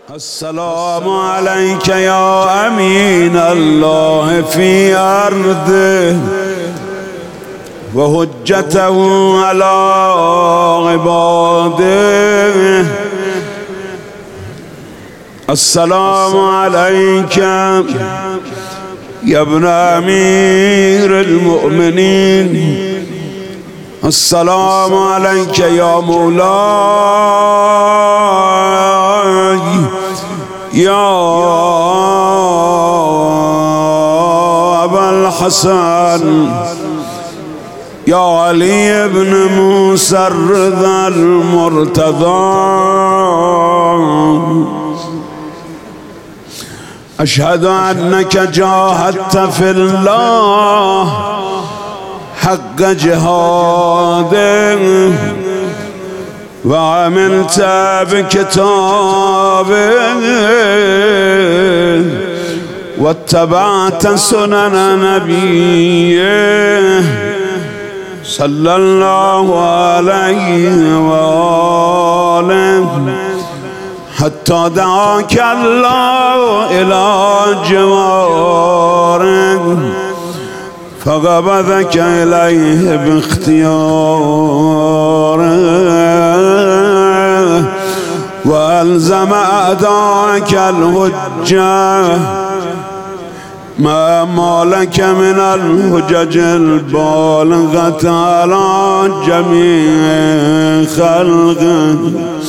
السلام عليك يا أمين الله في أرضه وحجته على عباده. السلام عليك يا ابن أمير المؤمنين. السلام عليك يا مولاي يا أبا الحسن يا علي بن موسى الرضا المرتضى. أشهد أنك جاهدت في الله حق جهاده وعملت بكتابه واتبعت سنن نبيه صلى الله عليه وآله حتى دعاك الله إلى جواره فقبضك إليه باختياره وألزم أداك الحجة ما لك من الحجج البالغة على جميع خلقه.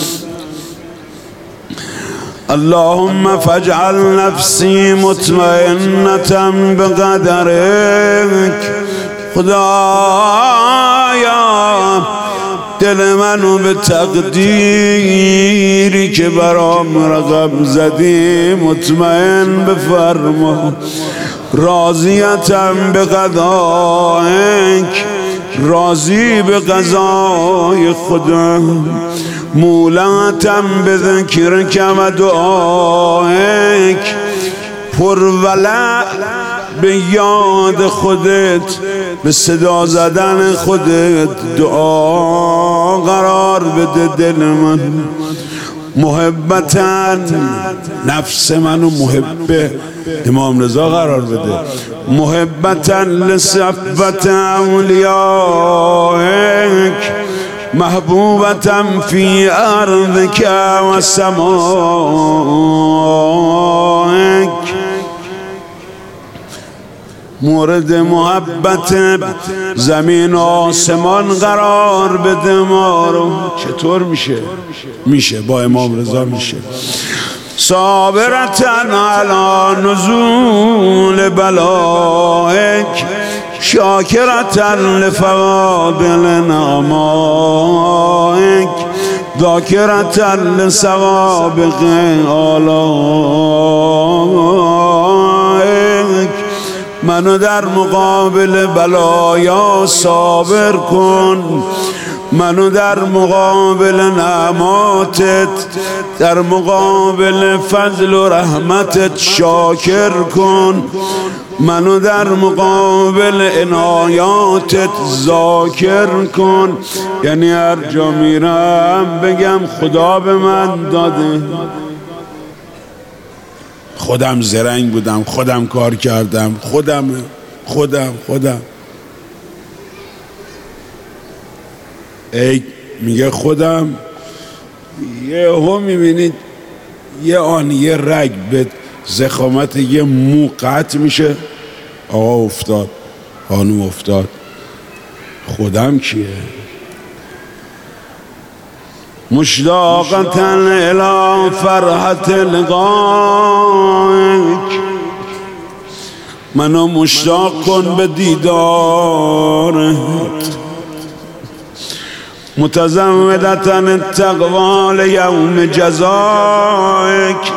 اللهم فاجعل نفسي مطمئنة بقدرك. خدایا دل منو به تقدیری که برام رقم زدی مطمئن بفرما. راضیتم به قضایک، راضی به قضای خدا. مولاتم به ذکرک و دعایک، پرولع به یاد خودت، به صدا زدن خودت دعا قرار بده دل من. محبتاً نفس منو محبه امام رضا قرار بده. محبتاً لصفوت اولیائک، محبوبة في أرضك وسمائك. مورد محبت زمین و آسمان قرار بده ما رو. چطور میشه با امام رضا میشه. صابرتن علی نزول بلائک، شاکرتن لفوادل نعمائک، ذاکرتن لسوابق آلائک. منو در مقابل بلایا صابر کن، منو در مقابل نعماتت، در مقابل فضل و رحمتت شاکر کن. منو در مقابل عنایاتت ذاکر کن. یعنی هر جا میرم بگم خدا به من داده، خودم زرنگ بودم، خودم کار کردم، خودم. ای میگه خودم. یهو میبینید یه رگ به زخامت یه مو قطع میشه. آقا افتاد، خانوم افتاد. خودم کیه؟ مشتاقة الى فرحة لقائك، منو مشتاق کن به دیدارت. متزودة التقوى لیوم جزائك،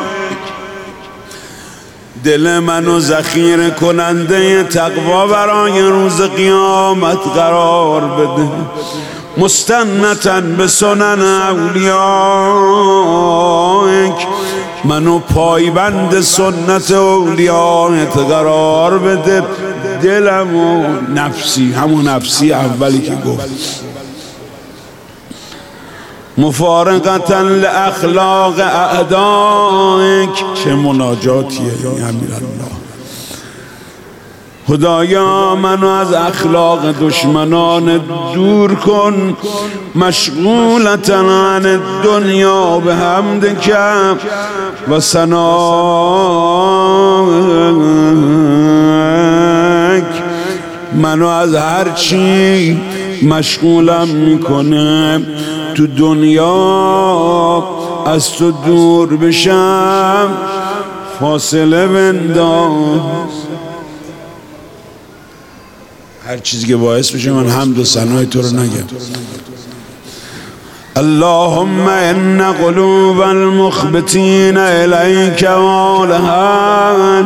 دل منو ذخیره کننده تقوا برای روز قیامت قرار بده. مستنتن به سنن اولیائک، منو پایبند سنت اولیایت قرار بده. دلم و نفسی، همون نفسی اولی که گفت. مفارقتا لاخلاق اعدائک. چه مناجاتیه یا امیرالله. خدایا منو از اخلاق دشمنان دور کن. مشغولتا عن الدنیا به حمدک و ثنائک. منو از هر چی مشغولم میکنه تو دنیا از تو دور بشم فاصله بنداز. هر چیزی که باعث بشه من حمد و ثنای تو رو نگم. اللهم ان قلوب المخبتین الیک والهان.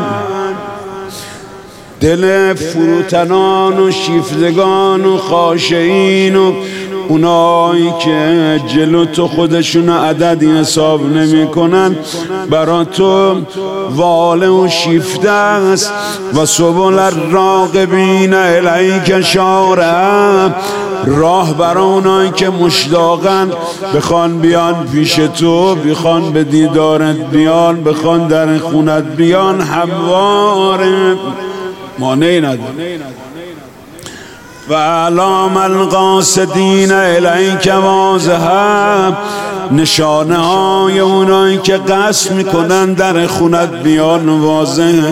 دل فروتنان و شیفتگان و خاشعین و اونایی که جلو تو خودشون عددی حساب نمی کنن برا تو واله و شیفته است. و سبل الراغبین الیک شارع. راه برا اونایی که مشتاقن بخوان بیان پیش تو، بخوان به دیدارت بیان، بخوان در خونت بیان، همواره مانعی نداره. و علام القاصدین الیک واضحه. نشانه های اونایی که قصد میکنن در خونت بیان واضحه.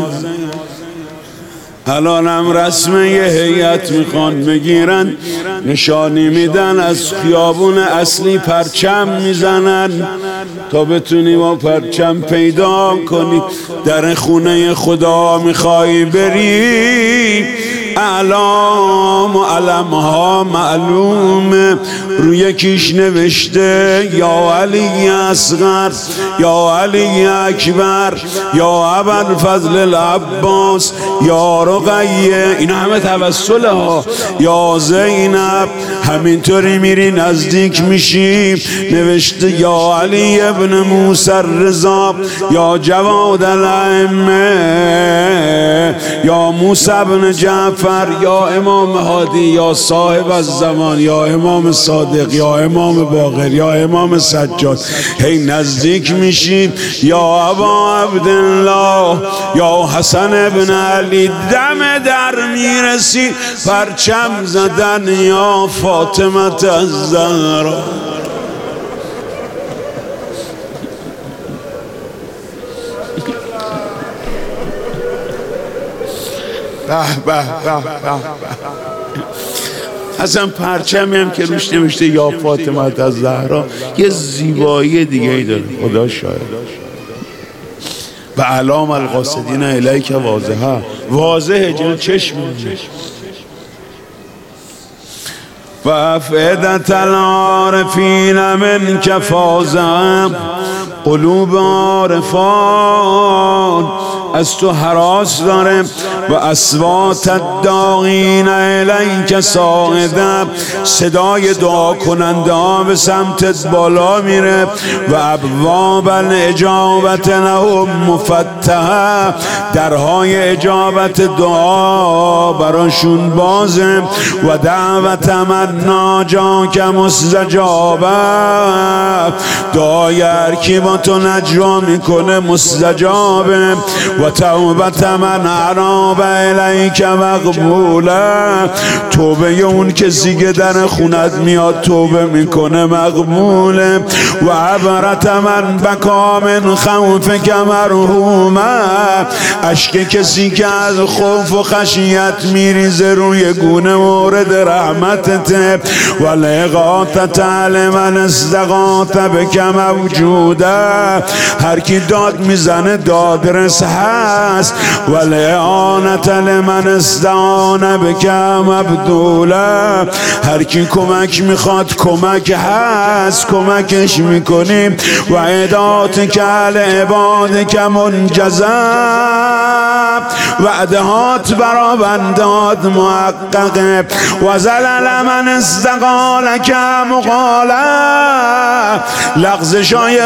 الان هم رسم یه هیئت میخوان بگیرن، نشانی میدن، از خیابون اصلی پرچم میزنن تا بتونی با پرچم پیدا کنی. در خونه خدا میخوای بری، اعلام و علمها معلومه. روی یکیش نوشته یا علی اصغر، یا علی اکبر، یا ابوالفضل العباس، یا رقیه. اینا همه توسله ها. یا زینب. همینطوری میری نزدیک میشی نوشته یا علی ابن موسی الرضا، یا جواد الائمه، یا موسی ابن جعفر، یا امام هادی، یا صاحب الزمان، یا امام صادق، یا امام باقر، یا امام سجاد. هی نزدیک میشی یا ابا عبدالله، یا حسن ابن علی. دم در میرسی پرچم زدن یا فاطمه الزهرا. اصلا پرچمی هم که روش نوشته یا فاطمه الزهرا یه زیبایی دیگه ای داره. خدا شاهد. و علام القاصدین الیک واضحه. واضحه جلو چشم میشه. و افئدة العارفین منک فاضحه. قلوب عارفان از تو هراس داره. و اصوات الداعین الیک صاعده. صدای دعا کننده ها به سمتت بالا میره. و ابواب الاجابت لهم مفتحه. درهای اجابت دعا براشون بازه. و دعوت من ناجاک مستجابه. دعای هر کی با تو نجوا میکنه مستجابه. و توبت من عراب الیک مقبوله. توبه اون کسی که در خونت میاد توبه میکنه مقبوله. و عبرت من بکا من خوفک مرحومه. اشک کسی که از خوف و خشیت میریزه روی گونه مورد رحمتته. و لغاتت لمن استغاث بک موجوده. هر کی داد میزنه دادرس هست. و لعانت لمن استعان بک مبذوله. هر کی کمک میخواد کمک هست، کمکش میکنیم. و عداتک لعبادک منجزه. وعدهات برا بندات محققه. و زلل من استقالک مقاله. لغزشای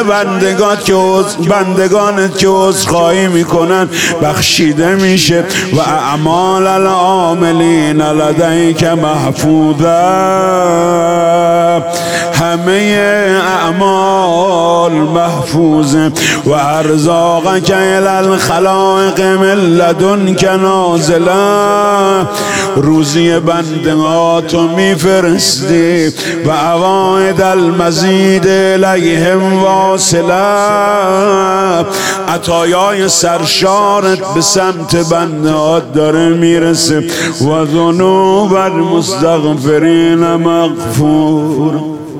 بندگانت که عذرخواهی میکنن بخشیده میشه. و اعمال العاملین لدیک محفوظه. همه اعمال محفوظه و ارزاقک الی الخلائق من لدنک نازله. روزی بندهاتو میفرستی و عواید المزید الیهم واصله. عطایای سرشارت به سمت بندهات داره میرسه. و ذنوب المستغفرین مغفور.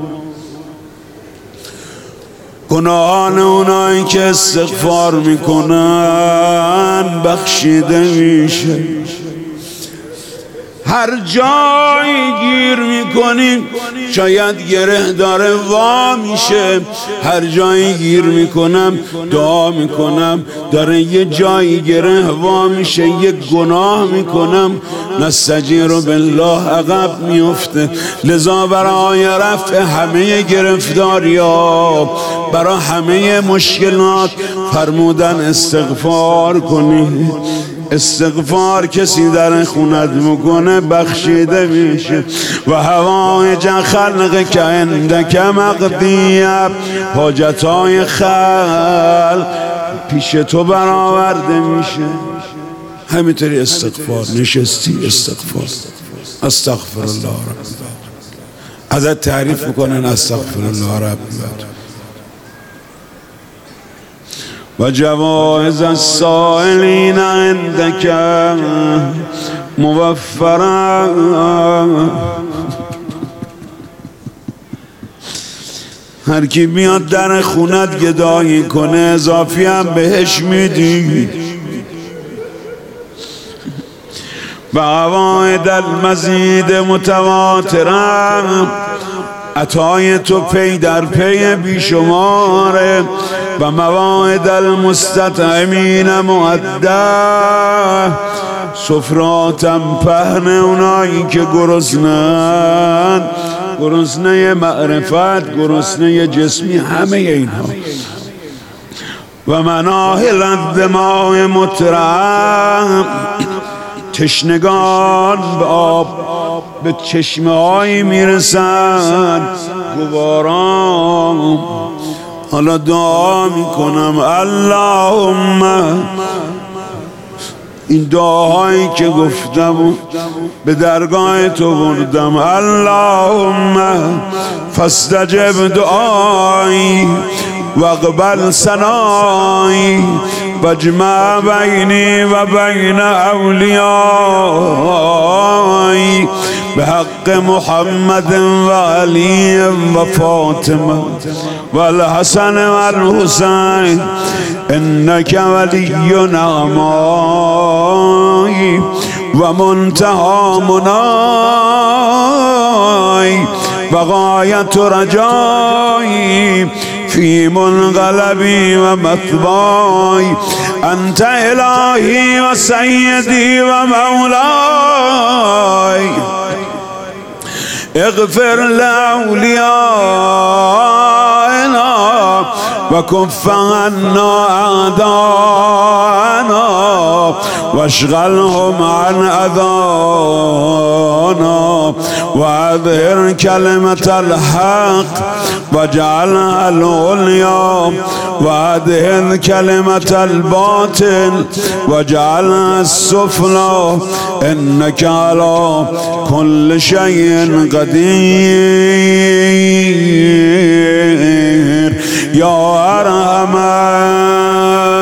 گناهان اونایی که استغفار میکنن بخشیده میشه. هر جایی گیر میکنی شاید گره داره وا میشه. هر جایی گیر میکنم دعا میکنم داره یه جایی گره وا میشه. یه گناه میکنم نستجیر بالله عقب میفته. لذا برای رفع همه گرفتاری‌ها، برای همه مشکلات فرمودن استغفار کنی. استغفار کسی در خونت میکنه بخشیده میشه. و هوایج خلق که عندک مقضیه. حاجتهای خلق پیش تو برآورده میشه. همینطوری استغفار نشستی استغفار استغفر الله رب. ازت تعریف میکنن استغفر الله رب. و جوائز السائلین عندک موفرا. هر کی بیاد در خونت گدایی کنه اضافی هم بهش میدی. و عواید المزید متواترا. عطای تو پی در پی بیشماره. و مواعد المستطعمین مؤده. سفراتم پهن اونایی که گرسنن، گرسنه معرفت، گرسنه جسمی، همه اینها. و مناهل الدماء مترعم. تشنگان به آب به چشمه هایی میرسن گواران. حالا دعا میکنم اللهم، این دعاهایی که گفتم به درگاه تو بردم. اللهم فاستجب دعایی و اقبل ثنایی و اجمع بینی و بین اولیایی به حق محمد و علی و فاطمه و الحسن و الحسین انک ولی نعمایی و منتهى منایی و غایت رجایی فی منقلبی و مثوای. انت الهی و سیدی و مولای. اغفر لاولیائنا و کف عنا اعداءنا و اشغلهم عن اذانا و اظهر کلمت الحق و جعلها العلیا و اذهب کلمت الباطل و جعلها السفلی انک علی کل شیء قدیر یا ارحم